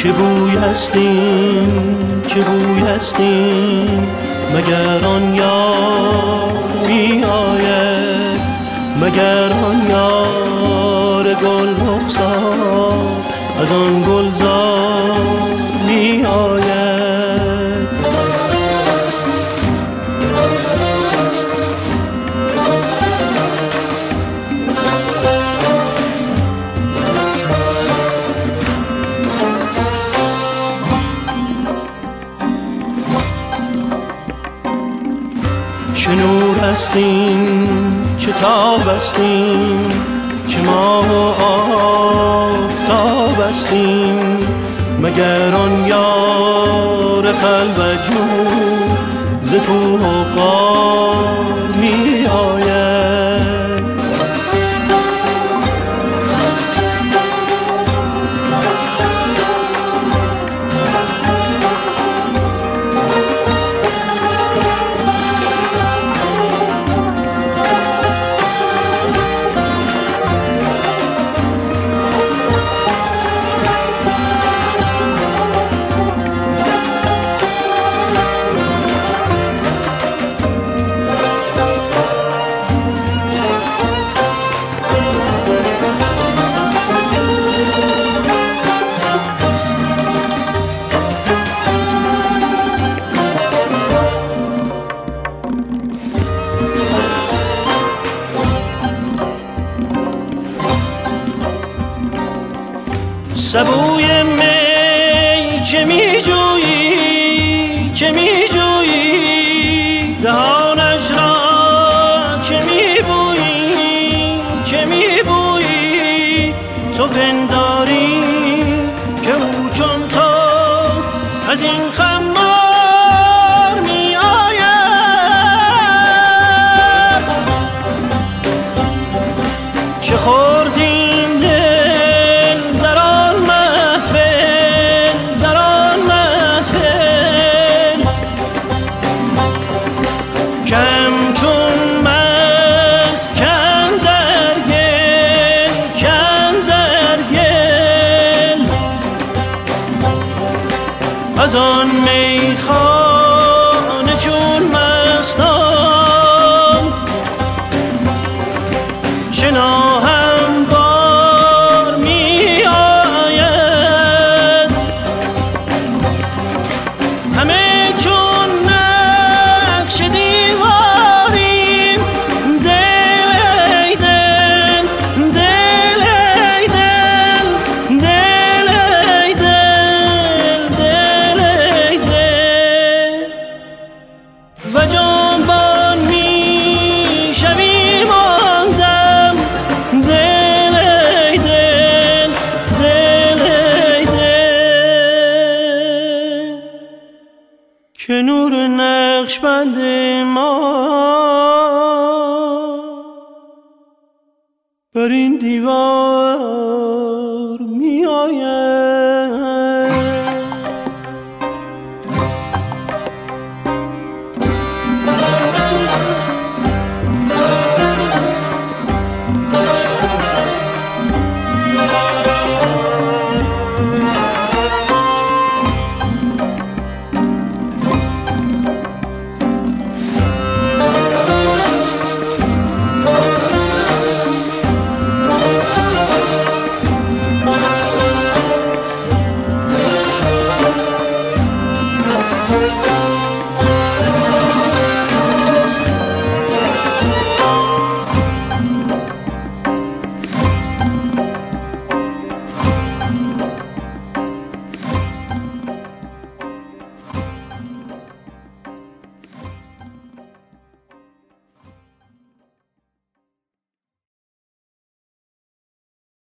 چه بوی هستیم چه بوی هستیم مگر آن یار می آید مگر آن یار گل رخسار از آن گلزار می آید چه نور هستیم چه تاب هستیم چه ماه و آفتاب هستیم مگر آن یار خلوت جو ز کوه و غار می آید سبوی می چه می جویی چه می جویی دهانش را چه می بویی چه می بویی تو پنداری که او چون تو از این خمار می آید چه خوردیم از آن میخانه چون مستان چه ناهموار می آید همه چون نقش دیواریم دل ای دل دل ای دل دل ای دل و جنبان می شویم آن دم دل ای دل دل ای دل که نور نقشبند ما بر این دیوار